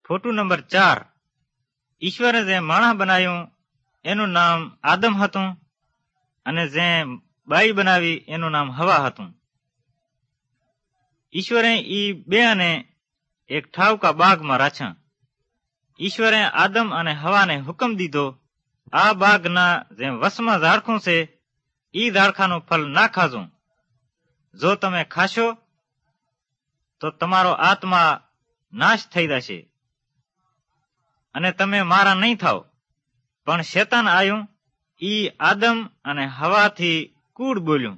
Photo number 4 ઈશ્વરે જે માણસ બનાવ્યું એનું નામ આદમ હતું અને જે બાઈ બનાવી એનું નામ હવા હતું. ઈશ્વરે ઈ બેને એક ઠાવકા બાગમાં રાખ્યા. ઈશ્વરે આદમ અને હવાને હુકમ દીધો, આ બાગના જે વસમાં ઝાડખું છે ઈ ઝાડખાનું ફળ ના ખાજો. જો તમે ખાશો તો તમારો આત્મા નાશ થઈ જશે અને તમે મારા નહીં થાવ. પણ શેતાન આવ્યું, ઈ આદમ અને હવાથી કૂડ બોલ્યું.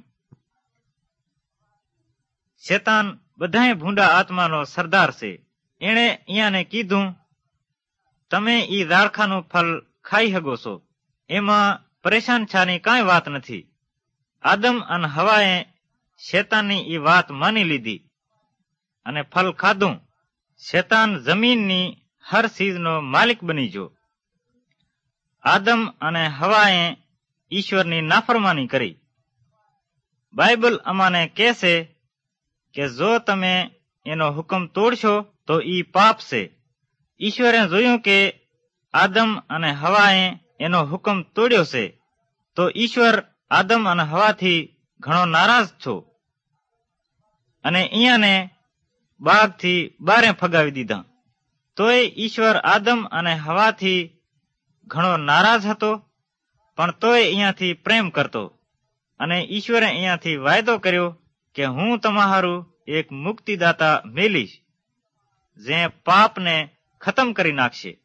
શેતાન બધાય ભૂંડા આત્માનો સરદાર છે. એણે અહીંયાને કીધું, તમે ઈ ઝાડખાનું ફળ ખાઈ શકો છો, એમાં પરેશાન છાની કાંઈ વાત નથી. આદમ અને હવાએ શેતાનની ઈ વાત માની લીધી અને ફળ ખાધું. શેતાન જમીનની હર ચીજનો માલિક બની ગયો. આદમ અને હવાએ ઈશ્વરની નાફરમાની કરી. બાઇબલ અમાને કહે છે કે જો તમે એનો હુકમ તોડશો તો ઈ પાપ છે. ઈશ્વરે જોયું કે આદમ અને હવાએ એનો હુકમ તોડ્યો છે, તો ઈશ્વર આદમ અને હવાથી ઘણો નારાજ છો અને અહીંયાને બાગથી બારે ફગાવી દીધા. તોય ઈશ્વર આદમ અને હવાથી ઘણો નારાજ હતો, પણ તોય અહીંયાથી પ્રેમ કરતો. અને ઈશ્વરે અહીંયાથી વાયદો કર્યો કે હું તમારું એક મુક્તિદાતા મેલીશ, જે પાપને ખતમ કરી નાખશે.